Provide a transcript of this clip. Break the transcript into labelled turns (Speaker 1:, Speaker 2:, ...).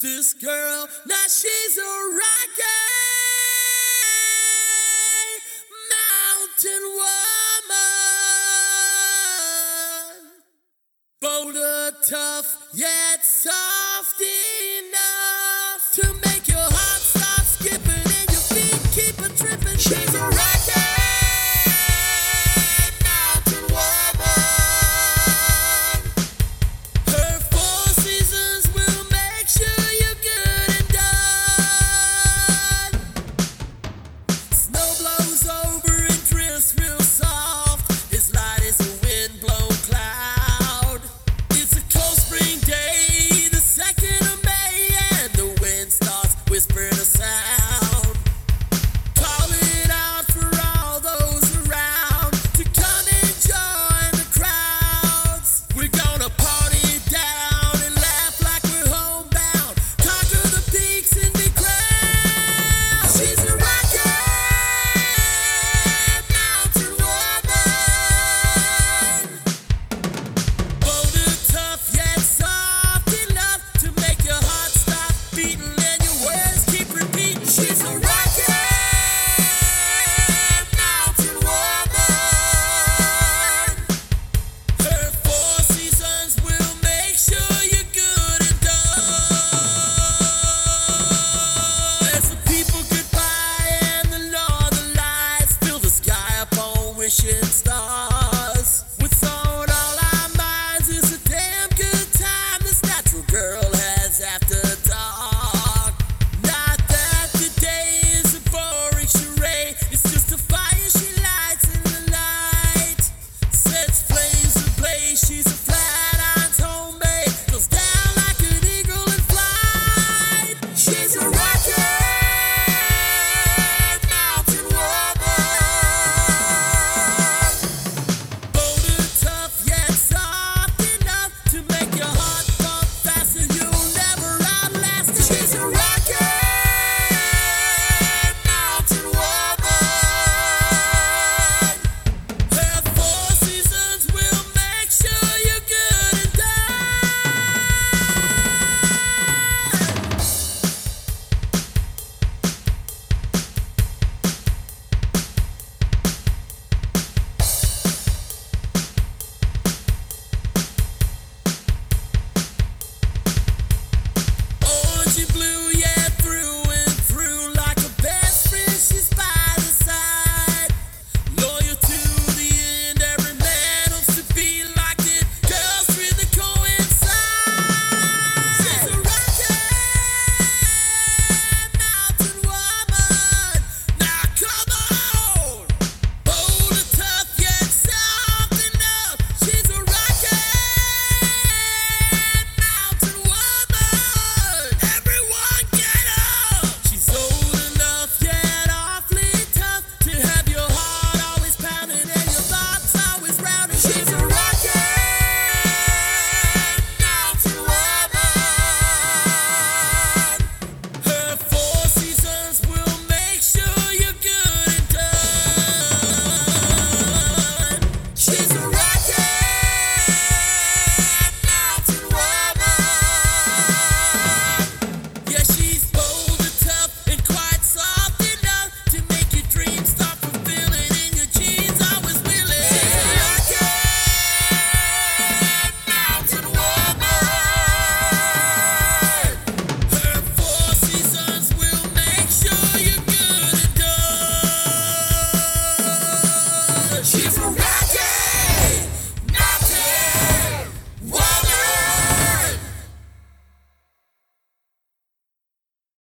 Speaker 1: This girl, now she's a rocket mountain woman. Boulder tough, yet soft enough to make your heart stop skipping and your feet keep a tripping. She's a rocket mountain woman. Her four seasons will make sure you're good and done. Snow blows over and drifts real soft, as light as a wind-blown cloud. It's a cold spring day, the 2nd of May, and the wind starts whispering a sound, calling out for all those around to come and join the crowds. We're gonna party down and laugh like we're homebound, conquer the peaks and be crowned. She's a rocket mountain woman. Boulder tough yet soft enough to make your heart stop beating and your words keep repeating. She's a rocket mountain woman. Her four seasons will make sure you're good and done. As the people goodbye and the northern lights fill the sky upon wishing stars. What's on all our minds is a damn good time this natural girl has after dark. Not that the day is a boring charade, it's just a fire she lights in the night. Sets flames ablaze, she's a flat-irons homemade, goes down like an eagle in flight. She's a rocket mountain woman. Boulder tough yet soft enough to make your heart pump faster, you'll never outlast her. She's a rocket mountain woman. Her four seasons will make sure you're good and orange and blue, yeah, through and through, like a best friend, she's by the side. Loyal to the end, every man hopes to be like it. Girls really coincide. She's a rocket mountain woman. Now come on, boulder tough yet soft enough. She's a rocket mountain woman. Everyone get up. She's old enough yet awfully tough to have your heart always pounding and your thoughts always rounding. She's a rocket mountain woman. Her four seasons will make sure you're good and done. She's a rocket mountain woman. Yeah, she's bold and tough and quite soft enough to make your dreams start fulfilling in your jeans, always willing. She's a rocket mountain woman. Her four seasons will make sure you're good and done. She's a